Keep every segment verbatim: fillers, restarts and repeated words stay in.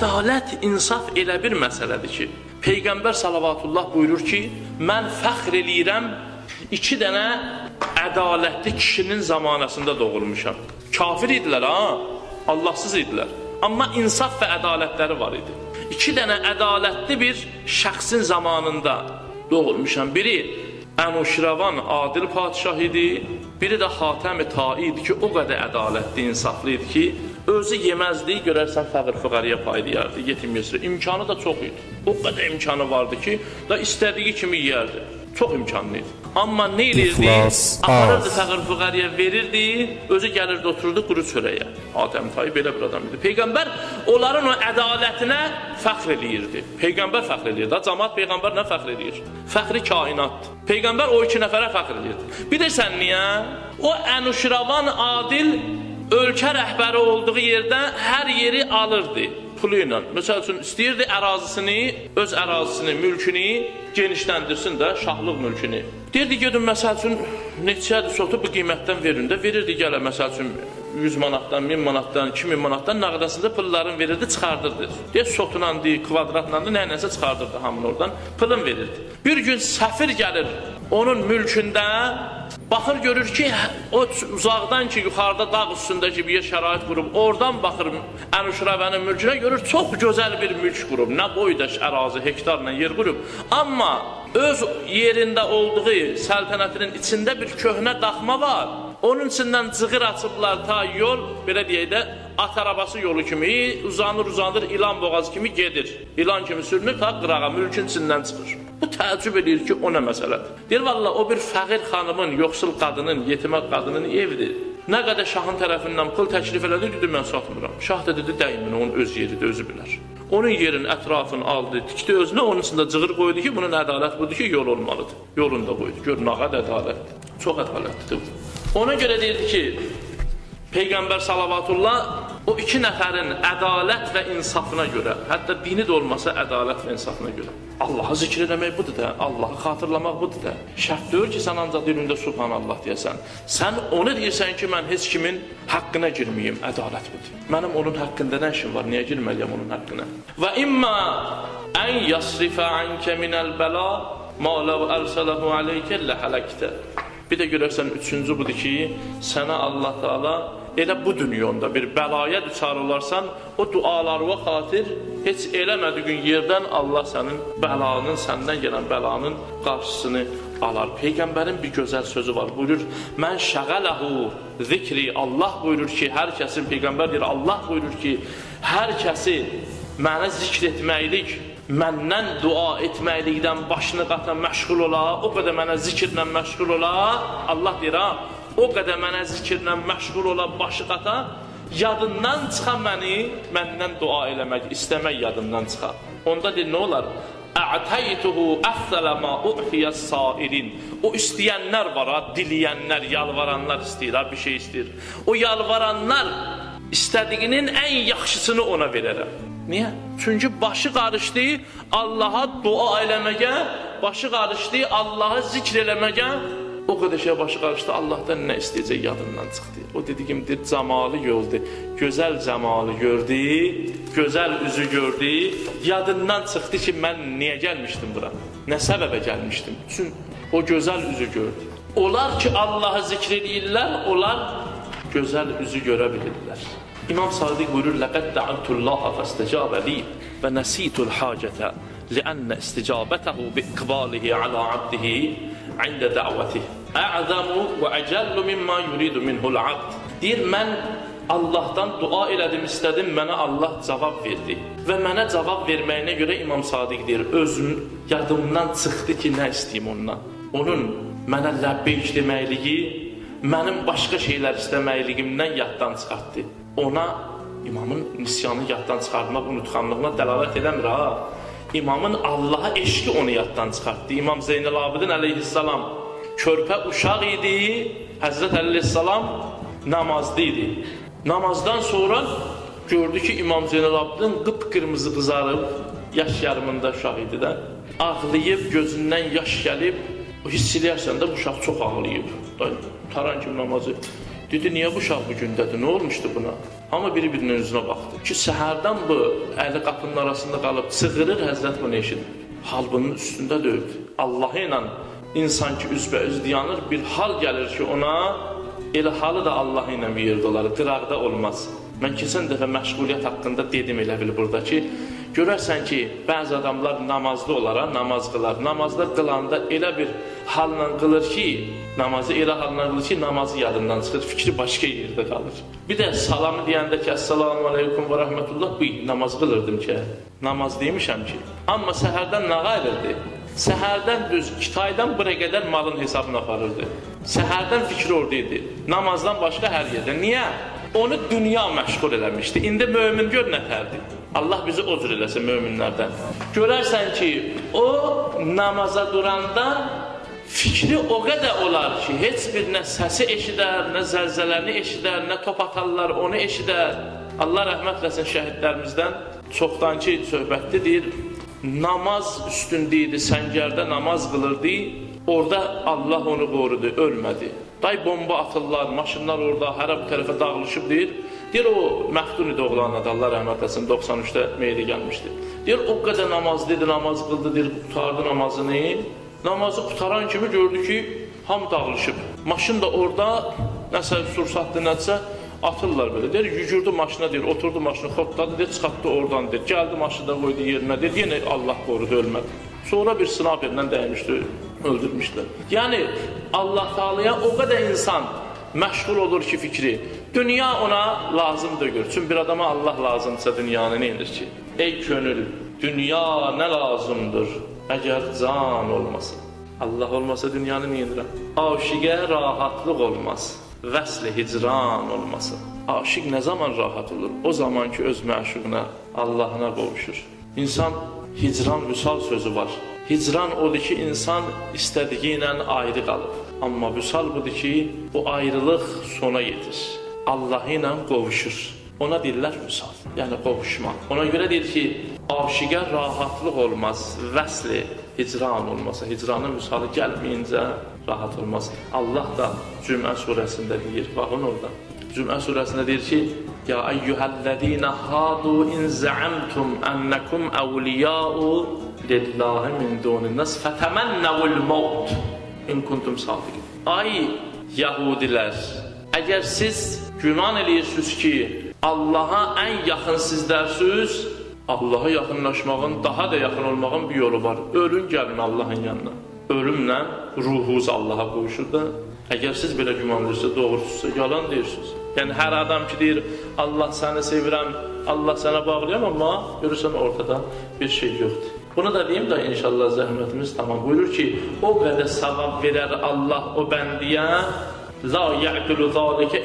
ədalət, insaf elə bir məsələdir ki, Peyğəmbər salavatullah buyurur ki, mən fəxr eləyirəm, iki dənə ədalətli kişinin zamanəsində doğulmuşam. Kafir idilər, ha? Allahsız idilər. Amma insaf və ədalətləri var idi. İki dənə ədalətli bir şəxsin zamanında doğulmuşam. Biri Ənuşiravan adil padişah idi, biri də Xatəm-i Tai idi ki, o qədər ədalətli, insaflı idi ki, özü yeməzdi, görərsən fəqir füqarıya paylayardı, yetim yesirə. İmkanı da çox idi. O qədər imkanı vardı ki, da istədiyi kimi yeyərdi. Çox imkanlı idi. Amma nə edirdi? Aparırdı fəqir füqarıya verirdi, özü gəlirdi, otururdu quru çörəyə. Xatəm-i Tai belə bir adam idi. Peyğəmbər onların o ədalətinə fəxr eləyirdi. Peyğəmbər fəxr eləyirdi. Da cəmaat Peyğəmbər nə fəxr eləyir? Fəxri kainatdır. Peyğəmbər o iki nəfərə fəxr eləyirdi. Bilirsən niyə? O Ənuşiravan adil ölkə rəhbəri olduğu yerdə hər yeri alırdı pulu ilə. Məsəl üçün istəyirdi ərazisini, öz ərazisini, mülkünü genişləndirsin də, şahlıq mülkünü. Deyirdi, gedin məsəl üçün neçədir sotu bu qiymətdən verin də, verirdi gələ məsəl üçün yüz manatdan, min manatdan, iki min manatdan nağdasında pulların verirdi, çıxardırdı. Deyir, sotunla deyir, kvadratla da nə-nəsə çıxardırdı hamını oradan, pulun verirdi. Bir gün səfir gəlir onun mülkündə, baxır görür ki, o uzaqdan ki, yuxarıda dağ üstündəki bir şərait qurub, oradan baxır Ənuşiravanın mülkünə, görür çox gözəl bir mülk qurub, nə boyda ərazi, hektarla yer qurub. Amma öz yerində olduğu səltənətinin içində bir köhnə daxma var. Onun içindən cığır açıblar ta yol, belə deyək də, at arabası yolu kimi, uzanır, uzanır, ilan boğazı kimi gedir. İlan kimi sürünür, ta qırağa, mülkün içindən çıxır. Bu təəccüb edir ki, o nə məsələdir? Deyir, valla, o bir fəqir xanımın, yoxsul qadının, yetimə qadının evidir. Nə qədər şahın tərəfindən pul təklif elədi, dedi, mən satmıram. Şah da dedi, dəyimin, onun öz yeridir, özü bilər. Onun yerin ətrafını aldı, tikdi özünə, onun içində cığır qoydu ki, bunun ədalət budur ki, yol olmalıdır. Yolunu da qoydu. Gör, nə qədər ədalətdir. Çox ədalətlidir. Ona görə deyirdi ki, Peyğəmbər salavatullah o iki nəfərin ədalət və insafına görə, hətta dini də olmasa ədalət və insafına görə. Allahı zikr eləmək budur da, Allahı xatırlamaq budur da. Şərt deyir ki, sən ancaq dilində Subhanallah deyəsən. Sən onu deyirsən ki, mən heç kimin haqqına girməyim, ədalət budur. Mənim onun haqqında nə işim var, niyə girməliyəm onun haqqına? Və imma ən yasrifə ankə minəl bəla ma ləv ərsələhu aleykə ləhələkdə. Bir də görərsən, üçüncü budur ki, sənə Allah Teala elə bu dünyonda bir bəlaya düçar olarsan, o dualarına xatir heç eləmədiyin yerdən Allah sənin bəlanın, səndən gələn bəlanın qarşısını alar. Peyğəmbərin bir gözəl sözü var, buyurur, mən şəğələhu zikri, Allah buyurur ki, hər kəsin, Peyğəmbər deyir, Allah buyurur ki, hər kəsi mənə zikr etməklik, məndən dua etməklikdən başını qatan məşğul ola, o qədər mənə zikirlə məşğul ola, Allah deyir, ha, o qədər mənə zikirlə məşğul ola, başı qata, yadından çıxa məni, məndən dua eləmək, istəmək yadından çıxa. Onda deyir, nə olar? Ətəytuhu əfzələ ma u'fiyəs sairin. O istəyənlər var, ha, diliyənlər, yalvaranlar istəyir, ha, bir şey istəyir. O yalvaranlar istədiyinin ən yaxşısını ona verərəm. Niyə? Çünki başı qarışdı Allaha dua eləməyə, başı qarışdı Allahı zikr eləməyə, o qədər şey başı qarışdı, Allahdan nə istəyəcək yadından çıxdı. O dediyimdir, cəmalı gördü, gözəl cəmalı gördü, gözəl üzü gördü, yadından çıxdı ki, mən niyə gəlmişdim bura? Nə səbəbə gəlmişdim? Çünki o gözəl üzü gördü. Onlar ki, Allahı zikr edirlər, onlar gözəl üzü görə bilirlər. İmam Sadiq buyurur, لَقَدْ دَعَنْتُ اللّٰهَ فَاسْتَجَابَ لِي وَنَسِيتُ الْحَاجَةَ لِأَنَّ اسْتِجَابَتَهُ بِإِقْبَالِهِ عَلَى عَبْدِهِ عِنْدَ دَعْوَتِهِ أَعْظَمُ وَأَجَلُّ مِمَّا يُرِيدُ مِنْهُ الْعَبْدِ. Deyir, mən Allahdan dua elədim, istədim, mənə Allah cavab verdi. Və mənə cavab verməyinə görə İmam Sadiq deyir, özüm yadımdan çıxdı ki, nə istəyim ondan. Onun mənə ləbbeyk deməkliyi, mənim başqa şeylər istəməyliyimdən yaddan çıxartdı. Ona imamın nisyanı yaddan çıxartmaq, unutxanlığına dəlalət eləmir, ha. İmamın Allaha eşqi onu yaddan çıxartdı. İmam Zeynəl-Abidin əleyhissalam körpə uşaq idi, Həzrət əleyhissalam namazlı idi. Namazdan sonra gördü ki, İmam Zeynəl-Abidin qıpqırmızı qızarıb, yaş yarımında uşaq idi də, ağlayıb, gözündən yaş gəlib, hiss eləyərsən də bu uşaq çox ağlayıb. Taran kimi namazı Dedi, niyə bu uşaq bu gündədir, nə olmuşdu buna? Amma biri-birinin üzünə baxdı ki, səhərdən bu əli qapının arasında qalıb çığırır, Həzrət bunu eşidir. Hal bunun üstündə döyüldü. Allah ilə insan ki, üzbə-üz dayanır, bir hal gəlir ki, ona elə halı da Allah ilə bir yerdə olar, qıraqda olmaz. Mən keçən dəfə məşğuliyyət haqqında dedim elə bil burada ki, görərsən ki, bəzi adamlar namazlı olaraq namaz qılar. Namazda qılanda elə bir halla qılır ki, namazı elə halla qılır ki, namazı yadından çıxır, fikri başqa yerdə qalır. Bir də salamı deyəndə ki, Əssalamu aleykum və rəhmətullah, bu namaz qılırdım ki, namaz demişəm ki. Amma səhərdən nə qayırırdı? Səhərdən düz iki aydan bura qədər malın hesabını aparırdı. Səhərdən fikri orada idi. Namazdan başqa hər yerdə. Niyə? Onu dünya məşğul eləmişdi. İndi mömin gör nətərdir. Allah bizi o cür eləsin möminlərdən. Görərsən ki, o namaza duranda fikri o qədər olar ki, heç bir nə səsi eşidər, nə zəlzələni eşidər, nə top atarlar, onu eşidər. Allah rəhmət eləsin şəhidlərimizdən çoxdankı söhbətdə deyir, namaz üstündə idi, səngərdə namaz qılırdı, orada Allah onu qorudu, ölmədi. Day bomba atırlar, maşınlar orada, hərə bu tərəfə dağılışıb deyir. Deyir, o məftun idi oğlanın adı, Allah rəhmət eləsin, doxsan üçdə meyli gəlmişdi. Deyir, o qədər namaz dedi, namaz qıldı, deyir, qutardı namazını. Namazı qutaran kimi gördü ki, hamı dağılışıb. Maşın da orada, nəsə sursatdı, nəsə atırlar belə. Deyir, yücürdü maşına, deyir, oturdu maşını, xodladı, deyir, çıxartdı oradan, deyir, gəldi maşını da qoydu yerinə, deyir, yenə Allah qorudu, ölmədi. Sonra bir snaperlə dəymişdi, öldürmüşdür. Yəni, Allah Teala'ya o qədər insan məşğul olur ki, fikri, dünya ona lazımdır görsün. Bir adama Allah lazımdırsa dünyanı nə edir ki? Ey könül, dünya nə lazımdır, əgər can olmasın. Allah olmasa dünyanı nə edirəm? Aşiqə rahatlıq olmaz, vəsl-i hicran olmasın. Aşiq nə zaman rahat olur? O zaman ki, öz məşuquna, Allahına qovuşur. İnsan hicran vüsal sözü var. Hicran odur ki, insan istədiyi ilə ayrı qalıb. Amma vüsal budur ki, bu ayrılıq sona yetir. Allah ilə qovuşur. Ona deyirlər vüsal, yəni qovuşmaq. Ona görə deyir ki, aşiqə rahatlıq olmaz, vəsli hicran olmasa, hicranın vüsalı gəlməyincə rahat olmaz. Allah da Cümə surəsində deyir, baxın orada. Cümə surəsində deyir ki, Ya eyyuhəl-ləzīnə hadu in zəamtum ənəkum əvliyəu lillahi min dunin-nas fətəmənnəvul maut in kuntum sadiqin. Ay Yahudilər, əgər siz güman edirsiniz ki, Allaha ən yaxın sizlərsiniz, Allaha yaxınlaşmağın, daha da yaxın olmağın bir yolu var. Ölün, gəlin Allahın yanına. Ölümlə ruhunuz Allaha qovuşur da. Əgər siz belə güman edirsiniz, doğrusunuzsa, yalan deyirsiniz. Yəni, hər adam ki, deyir, Allah səni sevirəm, Allah sənə bağlayam, amma görürsən, ortada bir şey yoxdur. Bunu da deyim də, inşallah, zəhmətimiz tamam. Buyurur ki, o qədər savab verər Allah o bəndiyə, La ya'kulu zâlikə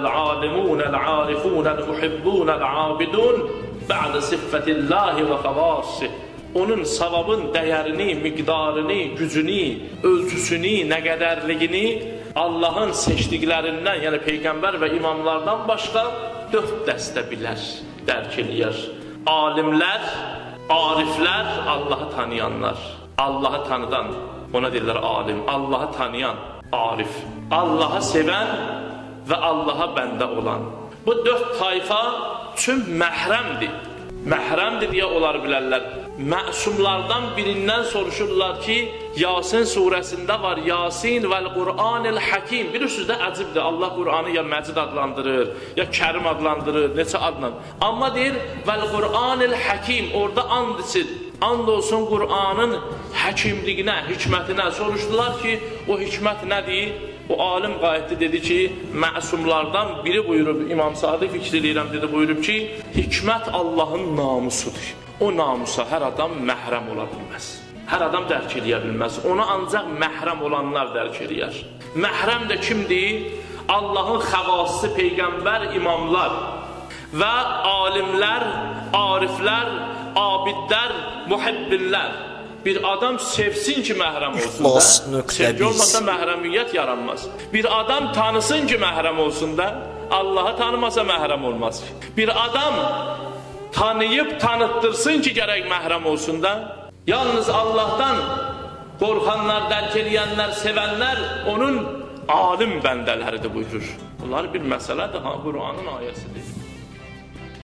illəl-âlimûnəl-ârifunəl-muhibbûnəl-âbidun bə'də siffətillahi və xavâsih. Onun savabın dəyərini, miqdarını, gücünü, ölçüsünü, nə qədərliyini Allahın seçdiklərindən, yəni Peyğəmbər və imamlardan başqa dörd dəstə bilər, dərk eləyər. Alimlər, ariflər, Allahı tanıyanlar. Allahı tanıdan, ona deyirlər alim. Allahı tanıyan, arif. Allahı sevən və Allaha bəndə olan. Bu dörd tayfa üçün məhrəmdir. Məhrəmdir deyə onlar bilərlər. Məsumlardan birindən soruşurlar ki, Yasin surəsində var, Yasin vəl-Qur'anil Hakim. Bilirsiniz də, əcibdir, Allah Qur'anı ya Məcid adlandırır, ya Kərim adlandırır, neçə adla. Amma deyir, vəl-Qur'anil Hakim, orada and içir. And olsun Qur'anın həkimliyinə, hikmətinə soruşdular ki, o hikmət nədir? O alim qayətli dedi ki, məsumlardan biri buyurub, İmam Sadiq fikr eləyirəm dedi, buyurub ki, hikmət Allahın namusudur. O namusa hər adam məhrəm ola bilməz. Hər adam dərk eləyə bilməz. Onu ancaq məhrəm olanlar dərk eləyər. Məhrəm də kimdir? Allahın xəvası, Peyğəmbər, imamlar və alimlər, ariflər, abidlər, muhibbinlər. Bir adam sevsin ki, məhrəm olsun da. Sevgi olmasa məhrəmiyyət yaranmaz. Bir adam tanısın ki, məhrəm olsun da. Allahı tanımasa məhrəm olmaz. Bir adam tanıyıb tanıttırsın ki, gərək məhrəm olsun da. Yalnız Allahdan qorxanlar, dərk eləyənlər, sevənlər onun alim bəndələridir buyurur. Bunlar bir məsələdir, ha, Qur'anın ayəsidir.